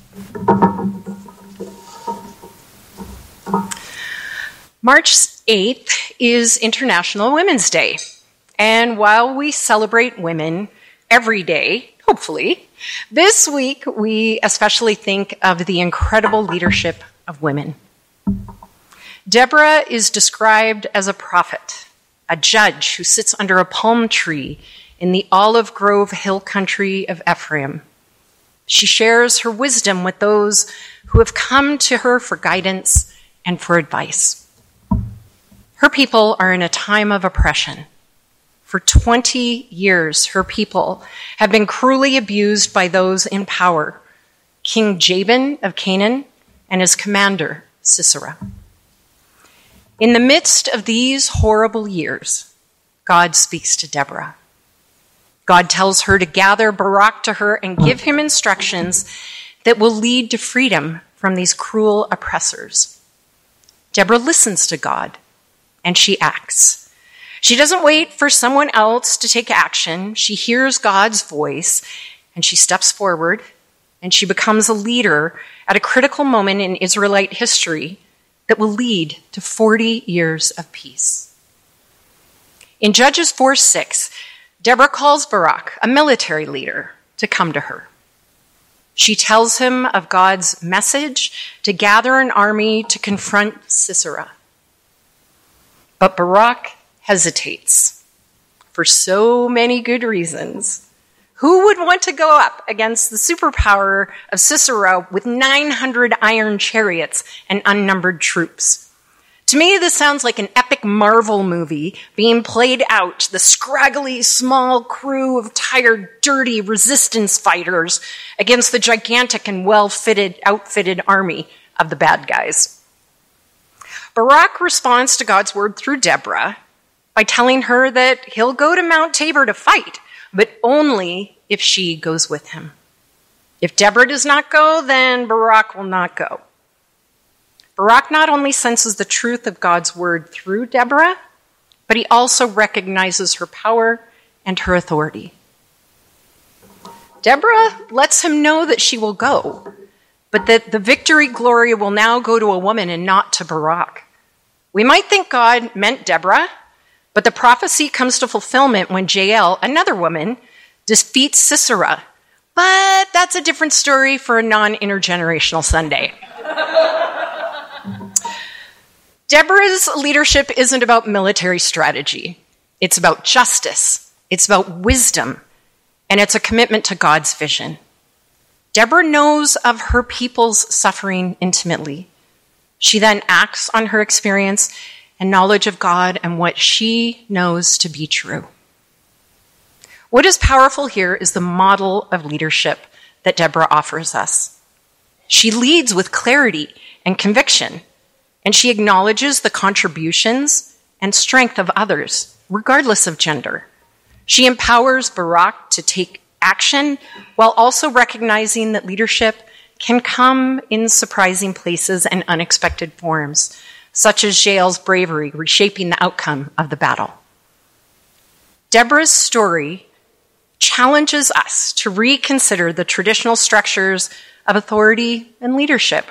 March 8th is International Women's Day. And while we celebrate women every day, hopefully, this week we especially think of the incredible leadership of women. Deborah is described as a prophet, a judge who sits under a palm tree in the olive grove hill country of Ephraim. She shares her wisdom with those who have come to her for guidance and for advice. Her people are in a time of oppression. For 20 years, her people have been cruelly abused by those in power, King Jabin of Canaan and his commander, Sisera. In the midst of these horrible years, God speaks to Deborah. God tells her to gather Barak to her and give him instructions that will lead to freedom from these cruel oppressors. Deborah listens to God, and she acts. She doesn't wait for someone else to take action. She hears God's voice, and she steps forward, and she becomes a leader at a critical moment in Israelite history that will lead to 40 years of peace. In Judges 4:6, Deborah calls Barak, a military leader, to come to her. She tells him of God's message to gather an army to confront Sisera. But Barak hesitates for so many good reasons. Who would want to go up against the superpower of Sisera with 900 iron chariots and unnumbered troops? To me, this sounds like an epic Marvel movie being played out, the scraggly small crew of tired, dirty resistance fighters against the gigantic and outfitted army of the bad guys. Barak responds to God's word through Deborah by telling her that he'll go to Mount Tabor to fight, but only if she goes with him. If Deborah does not go, then Barak will not go. Barak not only senses the truth of God's word through Deborah, but he also recognizes her power and her authority. Deborah lets him know that she will go, but that the victory glory will now go to a woman and not to Barak. We might think God meant Deborah, but the prophecy comes to fulfillment when Jael, another woman, defeats Sisera. But that's a different story for a non-intergenerational Sunday. Deborah's leadership isn't about military strategy. It's about justice. It's about wisdom. And it's a commitment to God's vision. Deborah knows of her people's suffering intimately. She then acts on her experience and knowledge of God and what she knows to be true. What is powerful here is the model of leadership that Deborah offers us. She leads with clarity and conviction, and she acknowledges the contributions and strength of others, regardless of gender. She empowers Barak to take action while also recognizing that leadership can come in surprising places and unexpected forms, such as Jael's bravery reshaping the outcome of the battle. Deborah's story challenges us to reconsider the traditional structures of authority and leadership.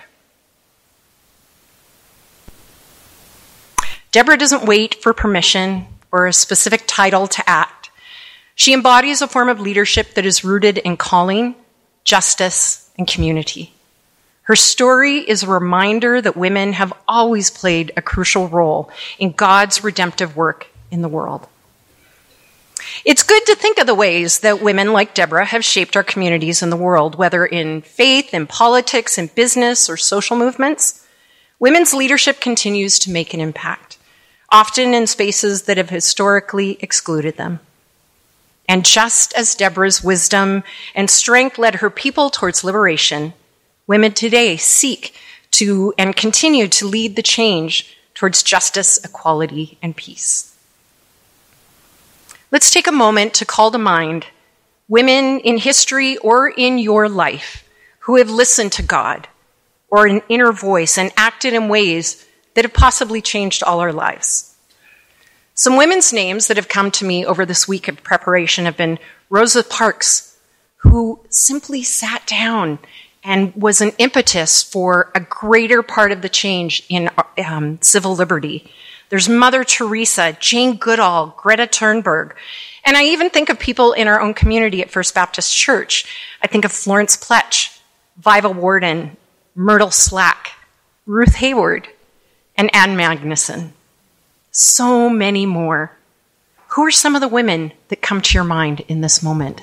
Deborah doesn't wait for permission or a specific title to act. She embodies a form of leadership that is rooted in calling, justice, and community. Her story is a reminder that women have always played a crucial role in God's redemptive work in the world. It's good to think of the ways that women like Deborah have shaped our communities in the world, whether in faith, in politics, in business, or social movements. Women's leadership continues to make an impact, often in spaces that have historically excluded them. And just as Deborah's wisdom and strength led her people towards liberation, women today seek to and continue to lead the change towards justice, equality, and peace. Let's take a moment to call to mind women in history or in your life who have listened to God or an inner voice and acted in ways that have possibly changed all our lives. Some women's names that have come to me over this week of preparation have been Rosa Parks, who simply sat down and was an impetus for a greater part of the change in civil liberty. There's Mother Teresa, Jane Goodall, Greta Thunberg. And I even think of people in our own community at First Baptist Church. I think of Florence Pletch, Viva Warden, Myrtle Slack, Ruth Hayward, and Anne Magnuson. So many more. Who are some of the women that come to your mind in this moment?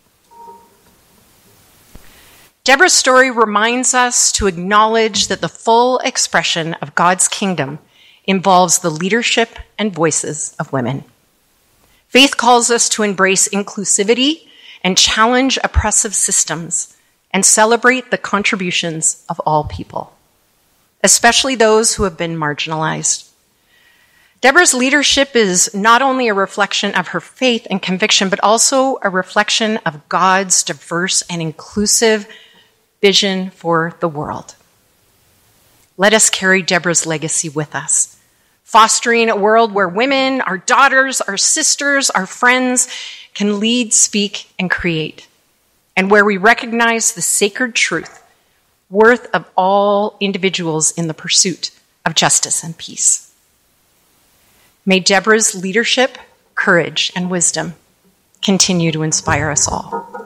Deborah's story reminds us to acknowledge that the full expression of God's kingdom involves the leadership and voices of women. Faith calls us to embrace inclusivity and challenge oppressive systems and celebrate the contributions of all people, especially those who have been marginalized. Deborah's leadership is not only a reflection of her faith and conviction, but also a reflection of God's diverse and inclusive vision for the world. Let us carry Deborah's legacy with us, fostering a world where women, our daughters, our sisters, our friends can lead, speak, and create, and where we recognize the sacred truth, worth of all individuals in the pursuit of justice and peace. May Deborah's leadership, courage, and wisdom continue to inspire us all.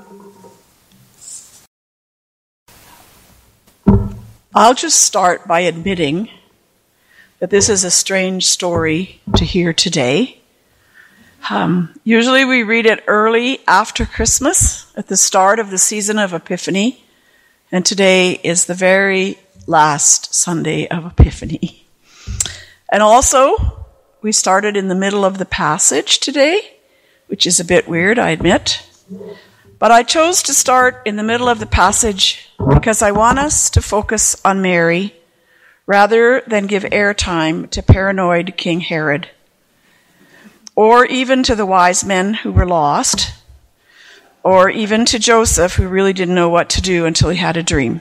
I'll just start by admitting that this is a strange story to hear today. Usually we read it early after Christmas, at the start of the season of Epiphany, and today is the very last Sunday of Epiphany. And also, we started in the middle of the passage today, which is a bit weird, I admit. But I chose to start in the middle of the passage because I want us to focus on Mary rather than give airtime to paranoid King Herod, or even to the wise men who were lost, or even to Joseph, who really didn't know what to do until he had a dream.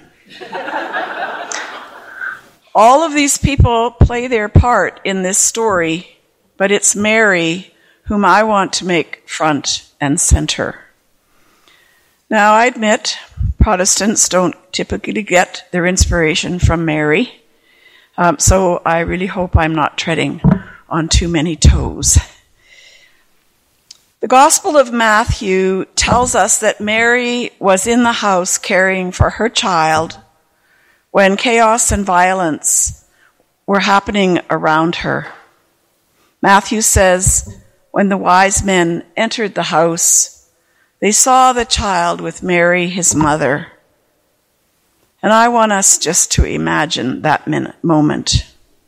All of these people play their part in this story, but it's Mary whom I want to make front and center. Now, I admit Protestants don't typically get their inspiration from Mary, so I really hope I'm not treading on too many toes. The Gospel of Matthew tells us that Mary was in the house caring for her child when chaos and violence were happening around her. Matthew says, when the wise men entered the house, they saw the child with Mary, his mother. And I want us just to imagine that moment.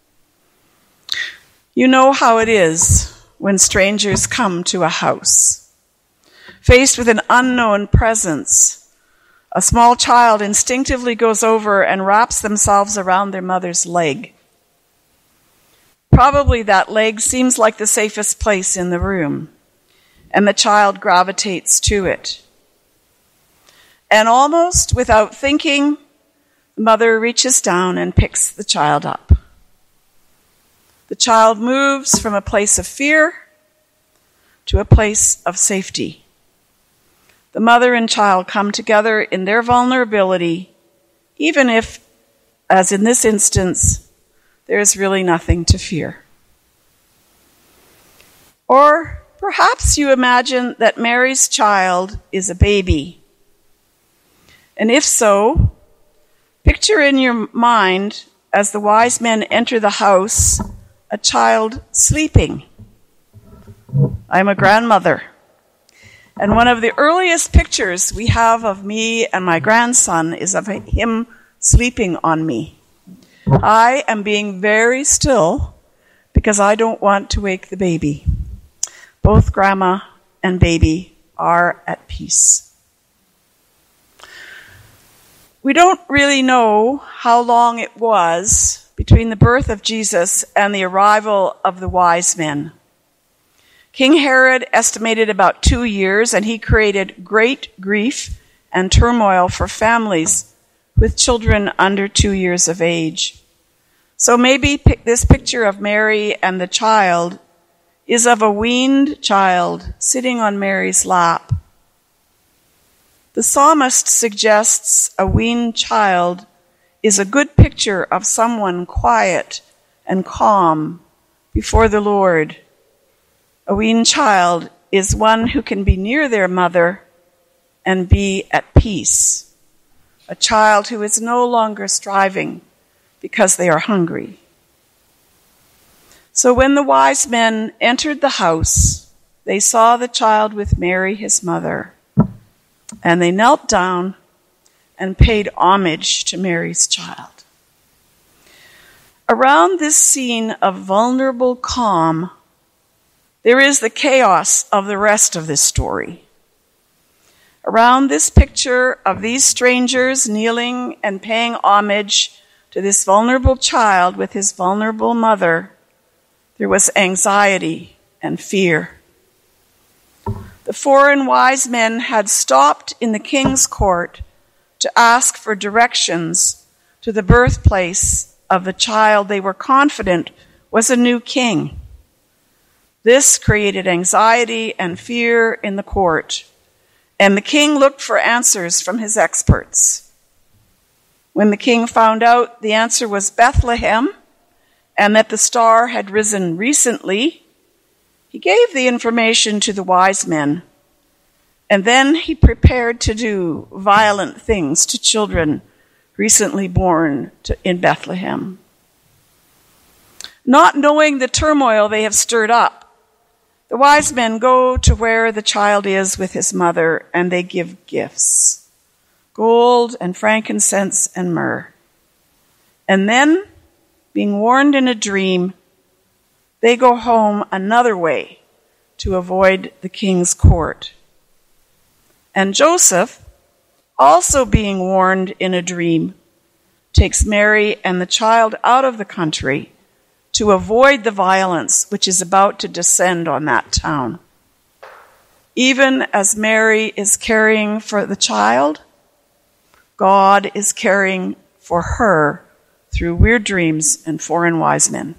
You know how it is when strangers come to a house. Faced with an unknown presence, a small child instinctively goes over and wraps themselves around their mother's leg. Probably that leg seems like the safest place in the room, and the child gravitates to it. And almost without thinking, the mother reaches down and picks the child up. The child moves from a place of fear to a place of safety. The mother and child come together in their vulnerability, even if, as in this instance, there is really nothing to fear. Or perhaps you imagine that Mary's child is a baby. And if so, picture in your mind, as the wise men enter the house, a child sleeping. I'm a grandmother. And one of the earliest pictures we have of me and my grandson is of him sleeping on me. I am being very still because I don't want to wake the baby. Both grandma and baby are at peace. We don't really know how long it was between the birth of Jesus and the arrival of the wise men. King Herod estimated about 2 years, and he created great grief and turmoil for families with children under 2 years of age. So maybe this picture of Mary and the child is of a weaned child sitting on Mary's lap. The psalmist suggests a weaned child is a good picture of someone quiet and calm before the Lord. A weaned child is one who can be near their mother and be at peace. A child who is no longer striving because they are hungry. So when the wise men entered the house, they saw the child with Mary, his mother, and they knelt down and paid homage to Mary's child. Around this scene of vulnerable calm, there is the chaos of the rest of this story. Around this picture of these strangers kneeling and paying homage to this vulnerable child with his vulnerable mother, there was anxiety and fear. The foreign wise men had stopped in the king's court to ask for directions to the birthplace of the child they were confident was a new king. This created anxiety and fear in the court, and the king looked for answers from his experts. When the king found out the answer was Bethlehem and that the star had risen recently, he gave the information to the wise men, and then he prepared to do violent things to children recently born in Bethlehem. Not knowing the turmoil they have stirred up, the wise men go to where the child is with his mother, and they give gifts: gold and frankincense and myrrh. And then, being warned in a dream, they go home another way to avoid the king's court. And Joseph, also being warned in a dream, takes Mary and the child out of the country to avoid the violence which is about to descend on that town. Even as Mary is caring for the child, God is caring for her through weird dreams and foreign wise men.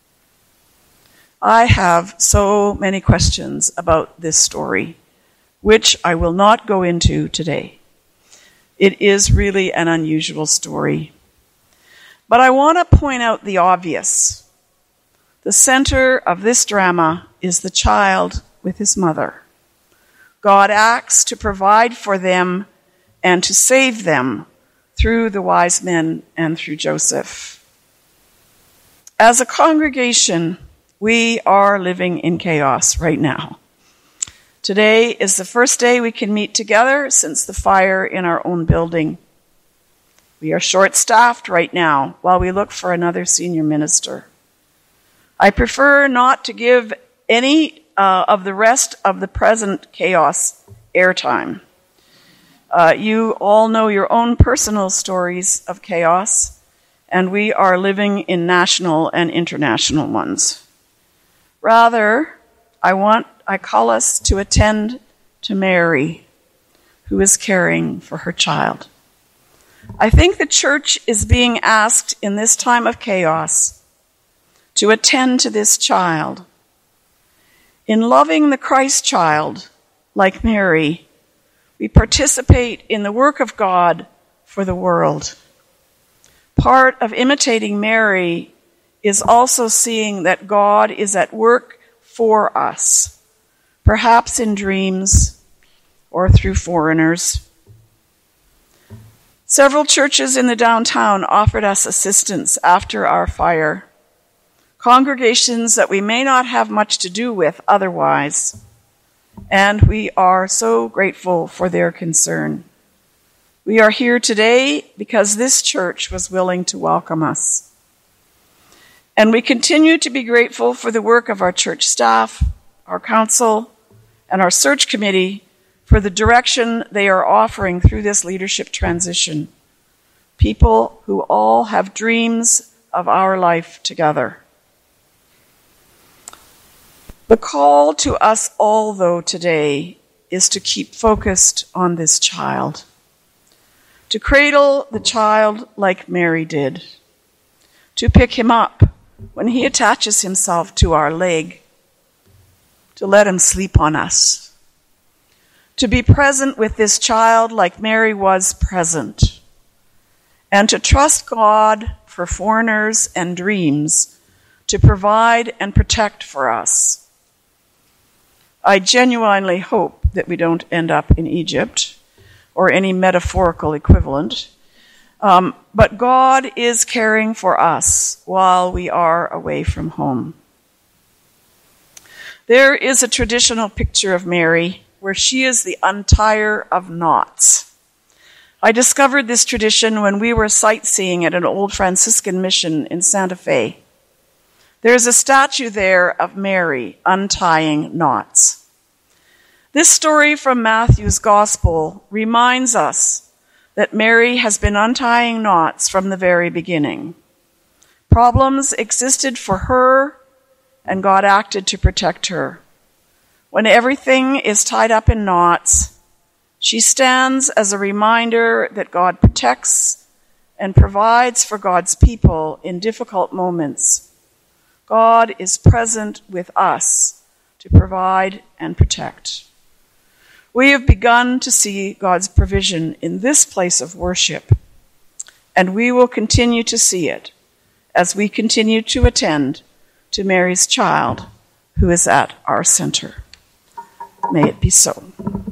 I have so many questions about this story, which I will not go into today. It is really an unusual story. But I want to point out the obvious. The center of this drama is the child with his mother. God acts to provide for them and to save them through the wise men and through Joseph. As a congregation, we are living in chaos right now. Today is the first day we can meet together since the fire in our own building. We are short-staffed right now while we look for another senior minister. I prefer not to give any of the rest of the present chaos airtime. You all know your own personal stories of chaos, and we are living in national and international ones. Rather, I call us to attend to Mary, who is caring for her child. I think the church is being asked in this time of chaos to attend to this child. In loving the Christ child, like Mary, we participate in the work of God for the world. Part of imitating Mary is also seeing that God is at work for us, perhaps in dreams or through foreigners. Several churches in the downtown offered us assistance after our fire. Congregations that we may not have much to do with otherwise, and we are so grateful for their concern. We are here today because this church was willing to welcome us. And we continue to be grateful for the work of our church staff, our council, and our search committee for the direction they are offering through this leadership transition. People who all have dreams of our life together. The call to us all, though, today is to keep focused on this child. To cradle the child like Mary did. To pick him up when he attaches himself to our leg. To let him sleep on us. to be present with this child like Mary was present, and to trust God for foreigners and dreams to provide and protect for us. I genuinely hope that we don't end up in Egypt or any metaphorical equivalent, but God is caring for us while we are away from home. There is a traditional picture of Mary where she is the untier of knots. I discovered this tradition when we were sightseeing at an old Franciscan mission in Santa Fe. There is a statue there of Mary untying knots. This story from Matthew's Gospel reminds us that Mary has been untying knots from the very beginning. Problems existed for her, and God acted to protect her. When everything is tied up in knots, she stands as a reminder that God protects and provides for God's people in difficult moments. God is present with us to provide and protect. We have begun to see God's provision in this place of worship, and we will continue to see it as we continue to attend to Mary's child, who is at our center. May it be so.